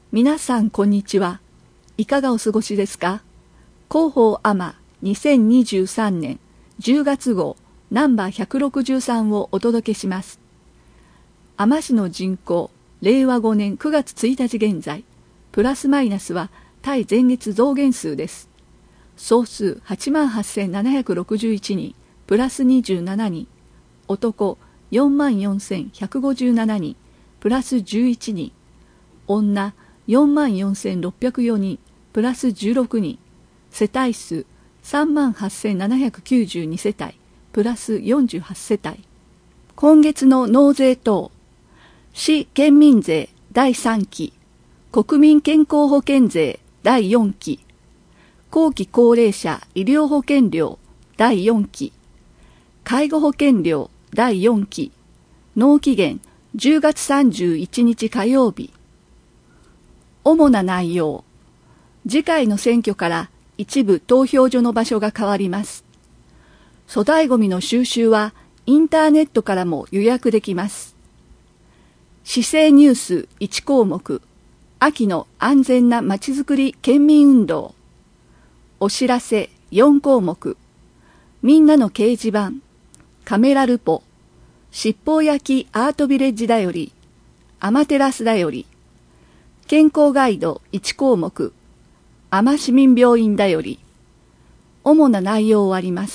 皆さんこんにちは。いかがお過ごしですか？広報アマ2023年10月号ナンバー163をお届けします。海士市の人口、令和5年9月1日現在、プラスマイナスは対前月増減数です。総数 88,761 人、プラス27人。男 44,157 人、プラス11人。女 44,604 人、プラス16人。世帯数 38,792 世帯、プラス48世帯。今月の納税等。市県民税第3期、国民健康保険税第4期、後期高齢者医療保険料第4期、介護保険料第4期、納期限10月31日火曜日。主な内容。次回の選挙から一部投票所の場所が変わります。粗大ごみの収集はインターネットからも予約できます。市政ニュース1項目、秋の安全なまちづくり県民運動。お知らせ4項目、みんなの掲示板、カメラルポ、七宝焼きアートビレッジだより、アマテラスだより、健康ガイド1項目、海士市民病院だより、主な内容をあります。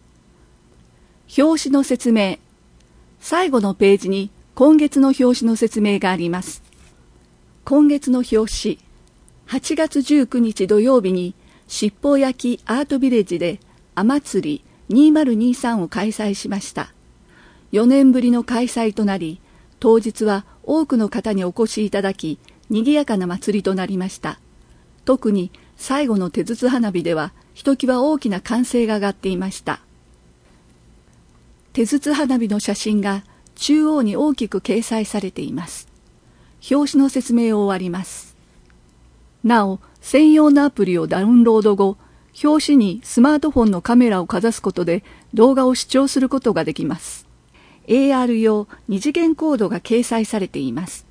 表紙の説明。最後のページに今月の表紙の説明があります。今月の表紙、8月19日土曜日に七宝焼きアートビレッジで海祭り2023を開催しました。4年ぶりの開催となり、当日は多くの方にお越しいただき、賑やかな祭りとなりました。特に最後の手筒花火では、ひときわ大きな歓声が上がっていました。手筒花火の写真が中央に大きく掲載されています。表紙の説明を終わります。なお、専用のアプリをダウンロード後、表紙にスマートフォンのカメラをかざすことで動画を視聴することができます。AR 用2次元コードが掲載されています。